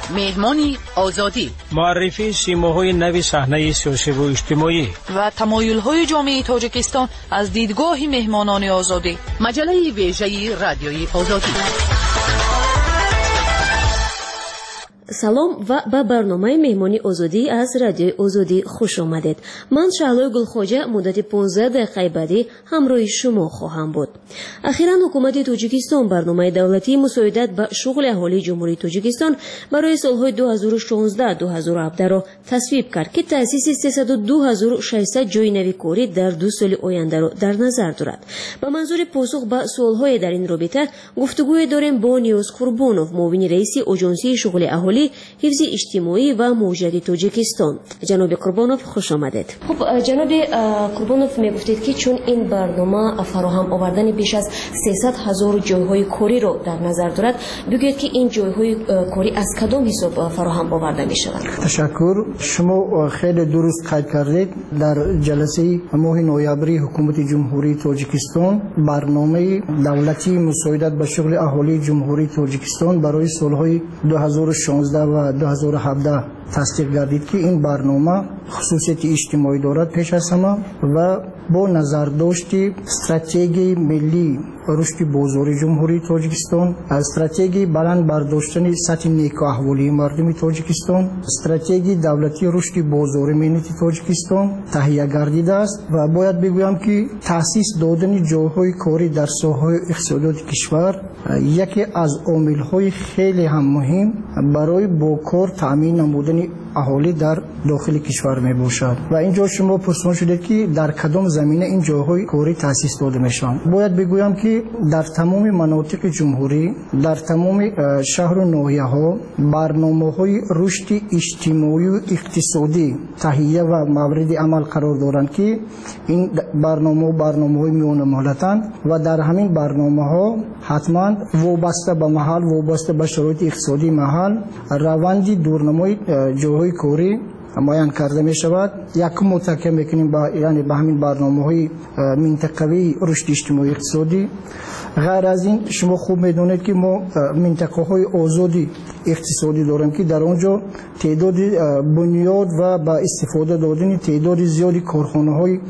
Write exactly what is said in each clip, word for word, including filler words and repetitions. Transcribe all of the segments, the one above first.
مهمانی آزادی، معرفی سیماهای نوی صحنه سیاسی و اجتماعی و تمایل‌های جامعه تاجیکستان از دیدگاه مهمانان آزادی. مجله ویژه رادیوی آزادی. سلام و به برنامه مهمانی آزادی از رادیوی آزادی خوش آمدید. من شعله گلخواجه مدت پانزده دقیقه بعدی همراه شما خواهم بود. اخیراً حکومت تاجیکستان برنامه دولتی مساعدت به شغل اهالی جمهوری تاجیکستان برای سالهای دو هزار و شانزده تا دو هزار و هفده را تصویب کرد که تأسیس سیصد و دو هزار و ششصد جای نوی کاری در دو سال آینده را در نظر دارد. به منظور پاسخ به سوالهای در این رابطه گفتگو داریم با نیوز قربانوف، معاون رئیس آژانسی شغل اهالی، حفظ اجتماعی و موجودی تاجیکستان. جناب قربانوف خوش آمدید. خب جناب قربانوف، می گفتید که چون این برنامه فراهم آوردن بیش از سیصد هزار جایهای کاری را در نظر دارد، بگویید که این جایهای کاری از کدام حساب فراهم آورده می شود؟ تشکر. شما خیلی درست قید کردید. در جلسه ماه نوامبری حکومت جمهوری تاجیکستان برنامه دولتی مساعدت به شغل اهالی جمهوری تاجیکستان برای سالهای دو هزار و شانزده و دو هزار و هفده تصدیق گردید که این برنامه خصوصیت اجتماعی دارد پیش از همه و با نظر داشت استراتژی ملی رشد بازار جمهوری تاجیکستان، استراتژی بلند برداشتن سطح نیک احوالی مردم تاجیکستان، استراتژی دولتی رشد بازار ملت تاجیکستان تهیه گردیده است و باید بگویم که تأسیس دادن جاهای کاری در ساحه اقتصادی کشور یکی از عامل‌های خیلی هم مهم برای با کار تامین نمودن اهالی در داخل کشور می باشد. و اینجا شما پرسان شده که در کدام زمینه این جاهای کاری تأسیس داده میشن. باید بگویم که در تمام مناطق جمهوری، در تمام شهر و ناحیه ها برنامه‌های رشد اجتماعی و اقتصادی تهیه و مورد عمل قرار دارند که این برنامه برنامه‌های میان ملتن و در همین برنامه‌ها حتما وابسته به محل، وابسته به شرایط اقتصادی محل روندی دورنمای جاهای کاری معین کرده می شود. یک متکی میکنیم با یعنی به همین برنامه‌های منطقوی رشد اجتماعی اقتصادی. غیر از این شما خوب میدونید که ما منطقه‌های آزادی اقتصادی داریم که در آنجا تعداد بنیاد و با استفاده دادن تعداد زیادی کارخانه‌های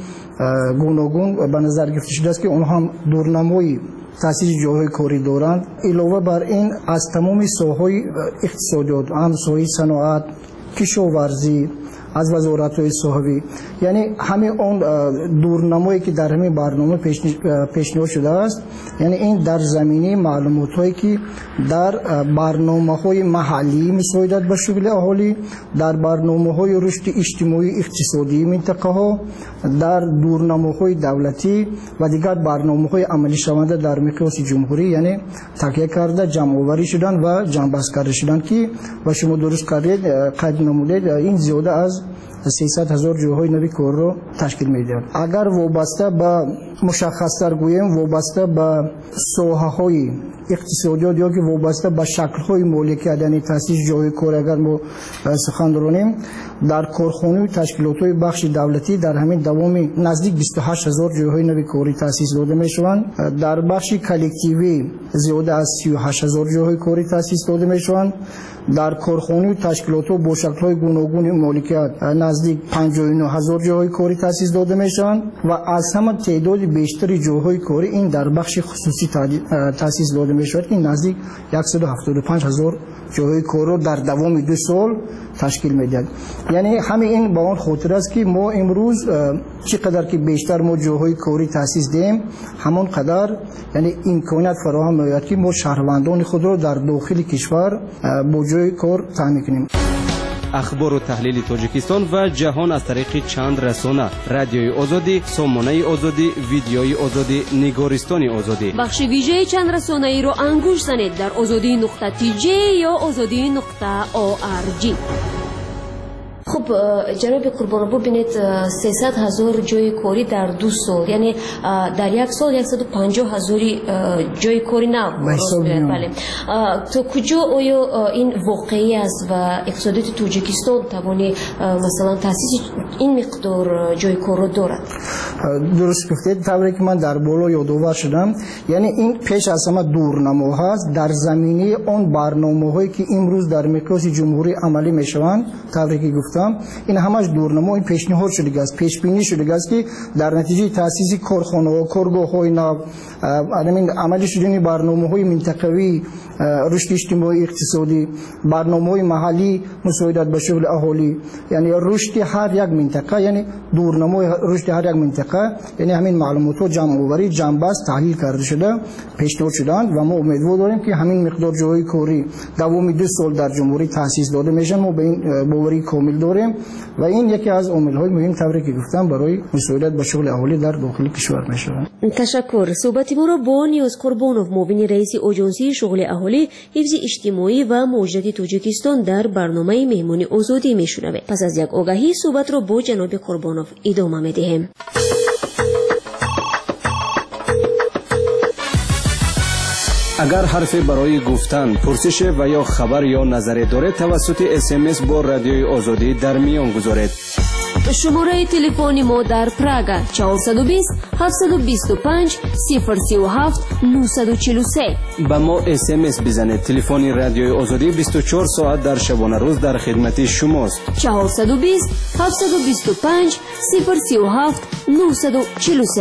گوناگون به نظر گرفته شده است که اونها هم دورنمای تأسیس جاهای کاری دارند. علاوه بر این از تمام ساحه‌های اقتصادیات، هم ساحه صنعت، کشاورزی، از وزارت‌های صحبی، یعنی همه اون دورنمایی که در همین برنامه پیشنهاد شده است، یعنی این در زمینه معلومات‌هایی که در برنامه‌های محلی مساعدت به شغل اهالی، در برنامه‌های رشد اجتماعی اقتصادی منطقه‌ها، در دورنماهای دولتی و دیگر برنامه‌های عملی شونده در مقیاس جمهوری، یعنی تکیه کرده جمع‌آوری شدن و جمع‌بست کرده شدن که و شما درست کردید قید نمودید این زیاده از سیصد هزار جاهای نوی کار رو تشکیل می‌دهد. اگر وابسته به مشخص‌تر گوییم وابسته به ساحه‌های اقتصادیات یا که وابسته به شکل‌های مالکیت یعنی تأسیس جای کار اگر ما سخن رانیم در کارخانه و تشکیلات‌های بخش دولتی در همین دوام نزدیک بیست و هشت هزار جاهای نوی کاری تأسیس داده می‌شوند. در بخش کلکتیوی زیاده از سی و هشت هزار جاهای کاری تأسیس داده می‌شوند. در کارخانه و تشکیلات با شکل‌های گوناگون مالکیت نزدیک پنجاه و نه هزار جاهای کاری تأسیس داده میشن و از همه تعداد بیشتری جاهای کاری این در بخش خصوصی تأسیس داده میشود که نزدیک صد و هفتاد و پنج هزار جاهای کار در دوام دو سال تشکیل میدهد. یعنی همه این با اون خاطر است که ما امروز چقدر که بیشتر ما جاهای کاری تأسیس دیم همون قدر یعنی امکانات فراهم می‌آید که ما شهروندان خود را در داخل کشور با جای کار تامین کنیم. اخبار و تحلیل تاجیکستان و جهان از طریق چند رسانه: رادیوی آزادی، سامانه آزادی، ویدیوی آزادی، نگارستان آزادی. بخش ویژه چند رسانه ای رو انگوش زنید در آزادی نقطه تی جی یا آزادی نقطه او آر جی. خب جناب قربان ببینید سیصد هزار جای کاری در دو سال، یعنی در یک سال صد و پنجاه هزار جای کاری نه. بله. تو کجا آیا این واقعی است و اقتصادیات تاجیکستان توانی مثلا تاسیس این مقدار جای کار دارد؟ درست گفتید. طوری که من در بالا یادآور شدم، یعنی این پیش از همه دورنما هست در زمینه اون برنامه‌هایی که امروز در مقیاس جمهوری عملی میشوند. طوری که گفتم این همش دورنما، این پیشنهاد شده است، پیش بینی شده است که در نتیجه تاسیس کارخانه و کارگاه‌های نو، همین عملی شدن برنامه‌های منطقوی رشد اجتماعی اقتصادی، برنامه‌های محلی مساعدت به شغل اهالی، یعنی رشد هر یک منطقه، یعنی دورنمای رشد هر یک منطقه، یعنی همین معلومات جمع آوری جنبست تحلیل کرده شده پیشنهاد شدند و ما امیدوار داریم که همین مقدار جای کاری دوام دو سال در جمهوری تاسیس داده میشه. ما به این باوری کامل داریم و این یکی از عامل‌های مهم طوری که گفتم برای مساعدت به شغل اهالی در داخل کشور میشه. تشکر. صحبت ما را با نیاز قربانوف، معاون رئیس اجنسی شغل اهالی، حفظ اجتماعی و مهاجرت تاجیکستان در برنامه مهمانی آزادی میشنوه. پس از یک آگاهی صحبت را با جناب قربانوف ادامه میدهیم. اگر حرفی برای گفتن، پرسش و یا خبر یا نظری دارید توسط اس ام اس با رادیوی آزادی در میان گذارید. شماره تلفنی ما در پراگ چهارصد و بیست هفتصد و بیست و پنج صفر سی و هفت نهصد و چهل و سه. با ما اس ام اس بزنید. تلفن رادیوی آزادی بیست و چهار ساعت در شبانه روز در خدمت شماست. چهارصد و بیست هفتصد و بیست و پنج صفر سی و هفت نهصد و چهل و سه.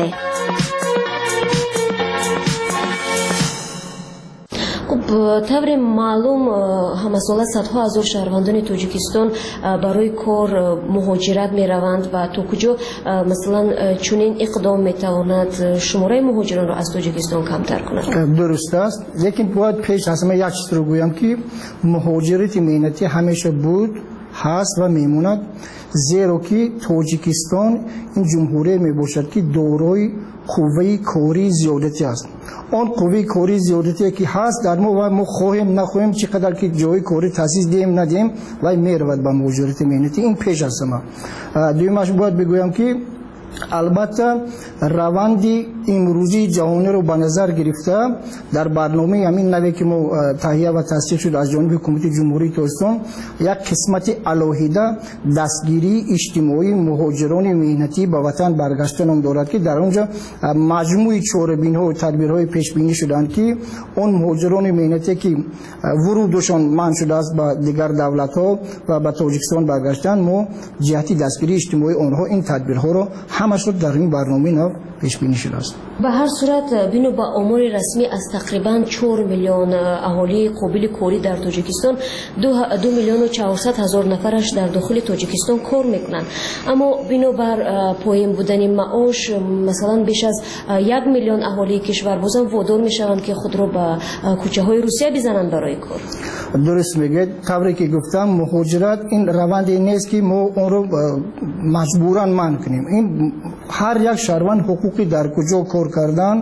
طور معلوم همساله صدها هزار شهروندان تاجیکستان برای کار مهاجرت می روند و تو کجا مثلا چنین اقدام می تواند شماره مهاجران را از تاجیکستان کمتر کند؟ درست است، لیکن باید پیش از همه یک چیز رو گویم که مهاجرت مهنتی همیشه بود، هست و میموند، زیرا که تاجیکستان این جمهوری می باشد که دارای قوه کاری زیادتی است. آن قوه کاری زیادتی که هست در ما و ما خواهیم نخواهیم چقدر که جای کاری تاسیس دیم ندیم و میرود به مهاجرت مهنتی. این پیش از همه. دویمش باید بگویم که البته روند امروزی جهانی رو به نظر گرفته در برنامه همین نوی که ما تهیه و تصدیق شد از جانب حکومت جمهوری تاجیکستان یک قسمت علاهیده دستگیری اجتماعی مهاجران مهنتی به وطن برگشتن هم دارد که در اونجا مجموعی چاره‌بین‌ها و تدبیرهای پیش بینی شدند که اون مهاجران مهنتی که ورودشان منع شده است به دیگر دولت‌ها و به تاجیکستان برگشتن، ما جهتی دستگیری اجتماعی آنها این تدبیرها رو همش رو در این برنامه نو پیش بینی شده است. به هر صورت بینو با آمار رسمی از تقریبا چهار میلیون اهالی قابل کاری در تاجیکستان دو, دو میلیون و چهارصد هزار نفرش در داخل تاجیکستان کار میکنن، اما بینو بر پایین بودن معاش مثلا بیش از یک میلیون اهالی کشور بازم وادار میشوند که خود را به کوچه های روسیه بزنند برای کار. درست میگید. طوری که گفتم مهاجرت این روندی نیست که ما اون رو مجبوراً منع کنیم. این هر یک شهروند حقوقی در کجا کار کردن،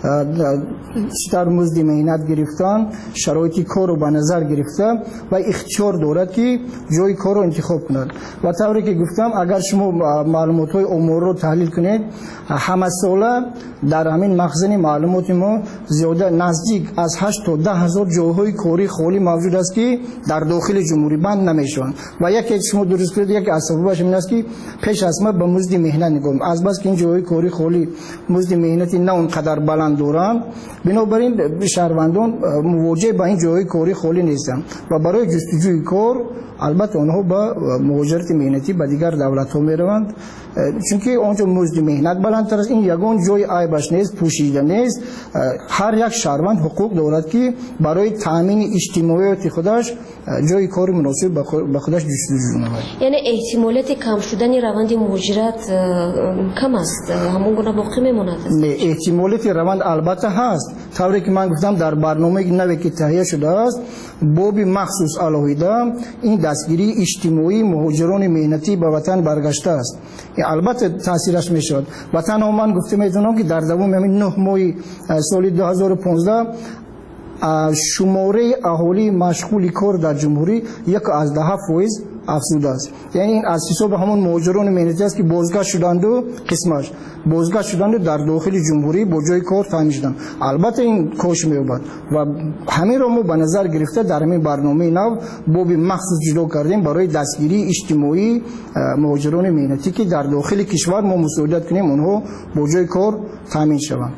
در مزد مهنت گرفتن، شرایط کار رو به نظر گرفته و اختیار دارد که جای کار رو انتخاب کند. و طوری که گفتم اگر شما معلومات های آمار رو تحلیل کنید، همه ساله در همین مخزن معلومات ما زیاده نزدیک از هشت تا ده هزار جاهای کاری خالی موجود است که در داخل جمهوری بند نمیشوند و یکی شما درست کنید یک از سببش این است که پیش از ما به مزد مهنت نگم، از بس که این جاهای کاری خالی مزد مهنتی نه اونقدر بلند دارن، بنابراین شهروندان مواجه با این جاهای کاری خالی نیستن و برای جستجوی کار البته آنها با مهاجرت مهنتی به دیگر دولت ها می روند، چون آنجا مزد مهنت بلندتر است. این یگان جای عیبش نیست، پوشیده نیست. هر یک شهروند حقوق دارد که برای تامین اجتماعیات خودش جای کار مناسب به خودش جستجو نماید. یعنی احتمالات کم شدن روند مهاجرت کم است، همون گونه باقی میماند؟ نه، احتمالات روند البته هست. طوری که من گفتم در برنامه نوی که تهیه شده است باب مخصوص علاهیده این دستگیری اجتماعی مهاجران مهنتی به وطن برگشته است. البته تاثیرش میشد. وطن ها من گفته میدونم که در دوام همین نه ماه سال دو هزار و پانزده شماره اهالی مشغول کار در جمهوری یک از ده فیصد افزوده است. یعنی این اساسا به همون مهاجران مهنتی است که بازگشت شدند و قسمش بازگشت شدند در داخل جمهوری با جای کار تامین شدند. البته این کاش می‌یابد و همین را ما به نظر گرفته در همین برنامه نو باب مخصوص جدا کردیم برای دستگیری اجتماعی مهاجران مهنتی که در داخل کشور ما مساعدت کنیم اونها با جای کار تامین شوند.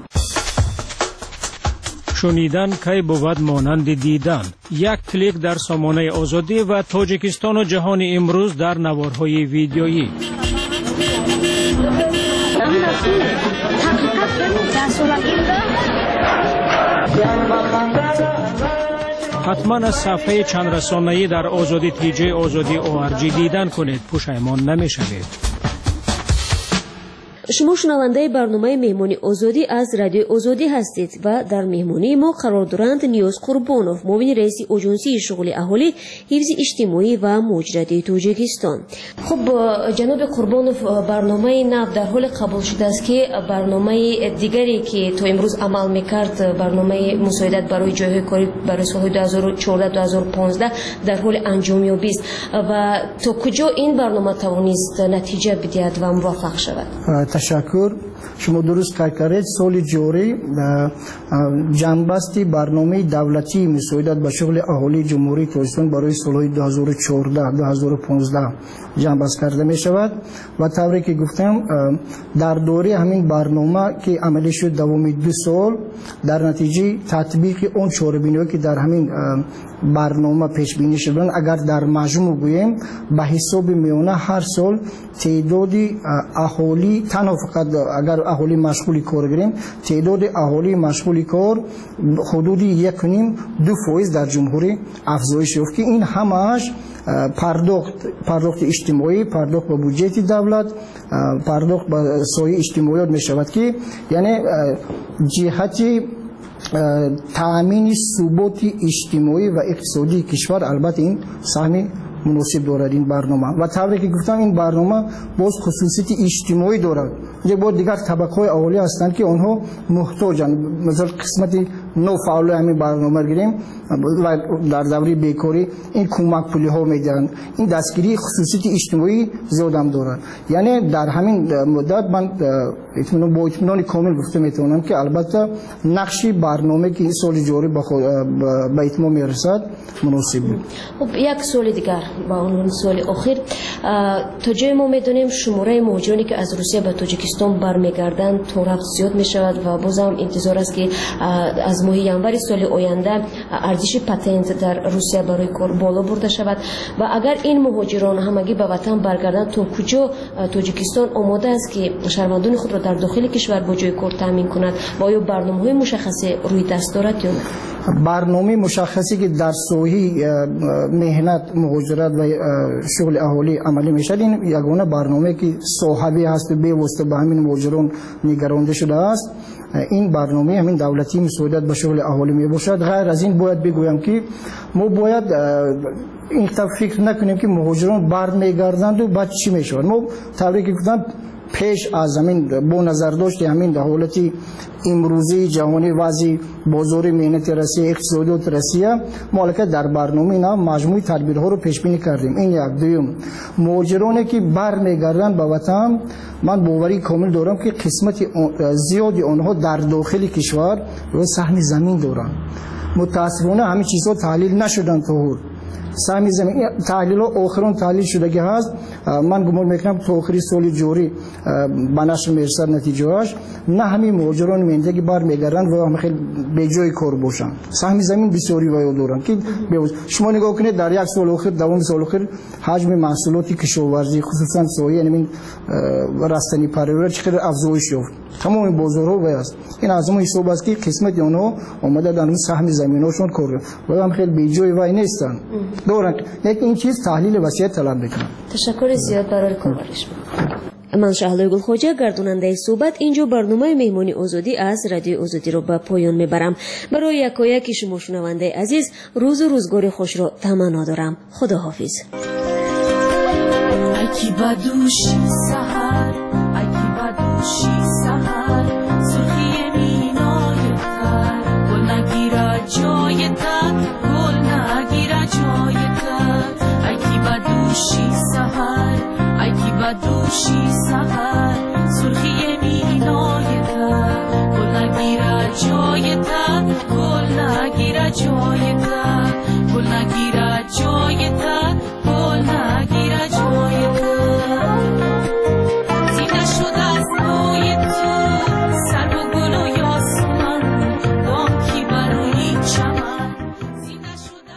شنیدن کی بود مانند دیدن. یک کلیک در سامانه آزادی و تاجیکستان و جهان امروز در نوارهای ویدیویی. حتما از صفحه چند رسانه‌ای در آزادی تی جی آزادی او آر جی دیدن کنید، پشیمان نمی‌شوید. شما شنونده برنامه مهمانی آزادی از رادیو آزادی هستید و در مهمانی ما قرار دارند نیاز قربانوف، معاون رئیس اجنسی شغل اهالی حفظ اجتماعی و مهاجرت تاجیکستان. خب جناب قربانوف، برنامه نو در حال قبول شده است که برنامه دیگری که تا امروز عمل میکرد، برنامه مساعدت برای جایهای کاری برای سالهای دو هزار و چهارده تا دو هزار و پانزده در حال انجامیابی است و تا کجا این برنامه توانست نتیجه بدهد و موفق شود؟ تشکر. شما درست کردید. سال جاری جنبستی برنامه دولتی مساعدت به شغل اهالی جمهوری تاجیکستان برای سالهای دو هزار و چهارده تا دو هزار و پانزده جنبست کرده می شود و طوری که گفتم در دوره همین برنامه که عملی شد دوام دو سال، در نتیجه تطبیق اون چاره‌بینی‌هایی که در همین برنامه پیش بینی شدن، اگر در مجموع گوییم به حساب میانه هر سال تعداد اهالی، تنها فقط اگر اهالی مشغول کار گیریم، تعداد اهالی مشغول کار حدود یک و نیم دو فایز در جمهوری افزایش یافت که این همش پرداخت پرداخت اجتماعی، پرداخت به بودجه دولت، پرداخت به سایه اجتماعیات می شود که یعنی جهتی تأمین ثبات اجتماعی و اقتصادی کشور. البته این سهم مناسب دارد این برنامه و طوری که گفتم این برنامه باز خصوصیت اجتماعی دارد. یک بار دیگر طبقه اهالی هستند که آنها محتاجند. مثلا قسمت نو فعال همین برنامه گیریم و در دوره بیکاری این کمک پولی ها میدهند. این دستگیری خصوصیت اجتماعی زیاد هم دارد. یعنی در همین مدت من اطمینان با اطمینان کامل گفته میتونم که البته نقش برنامه که این سال جاری به اتمام میرسد مناسب بود. خب یک سوال دیگر با عنوان سوال آخر، تا جای ما میدونیم شماره مهاجرانی که از روسیه به تاجیکستان برمیگردند تا رفت زیاد می شود و بازم انتظار است که از ماه ینوری سال آینده ارزش پتنت در روسیه برای کار بالا برده شود و اگر این مهاجران همگی به وطن برگردند تا کجا تاجیکستان آماده است که شهروندان خود را در داخل کشور با جای کار تامین کند و آیا برنامه‌های مشخصی روی دست دارد یا نه؟ برنامه مشخصی که در ساحه مهنت، مهاجرت و شغل اهالی عملی میشد، این یگانه برنامه که صاحبی هست و به واسطه به همین مهاجران نگرانده شده است. این برنامه همین دولتی مساعدت به شغل اهالی می باشد. غیر از این باید بگویم که ما باید این فکر نکنیم که مهاجران برمیگردند و بعد چی میشود. ما طوری که گفتم پیش از زمین با نظر داشت همین حالت امروزی جهانی وضع بازار مهنت روسیه، اقتصادیات روسیه، مالکت در برنامه نه مجموعه تدبیرها رو پیش بینی کردیم. این یک. دوم، مهاجرانی که برمیگردن به وطن، من باوری کامل دارم که قسمت زیادی آنها در داخل کشور و سهم زمین دارن. متاسفانه همین چیزها تحلیل نشدن تا سهم زمین. تحلیل ها آخرون تحلیل شدگی هست. من گمان میکنم تا آخری سال جاری به نشر میرسد نتیجهاش. نه همین مهاجران مهنتی که برمیگردن و هم خیلی به جای کار باشن. سهم زمین بسیاری وای دارن که شما نگاه کنید در یک سال آخر، دوم سال آخر، حجم محصولات کشاورزی خصوصا سایه یعنی رستنی پرورش چقدر افزایش یافت. تمام بازارها وایست. این از اون حساب است که قسمت اونها اومده در اون سهم زمیناشون کار و هم خیلی به جای وای نیستن. دورن یک این چیز تحلیل وضعیت طلب میکنه. تشکر زیاد برای کاورش. من شهلا گلخوجه گرداننده صحبت اینجا برنامه مهمانی آزادی از رادیو آزادی رو به پایان میبرم. برای یکایک شما شنونده عزیز روز و روزگار خوش رو تمنا دارم. خداحافظ. اکی بدوشی سحر، اکی بدوشی سحر، سرخی مینای تر، گل نگیره جای تر، گل نگیره جای تر، اکی بدوشی دوشی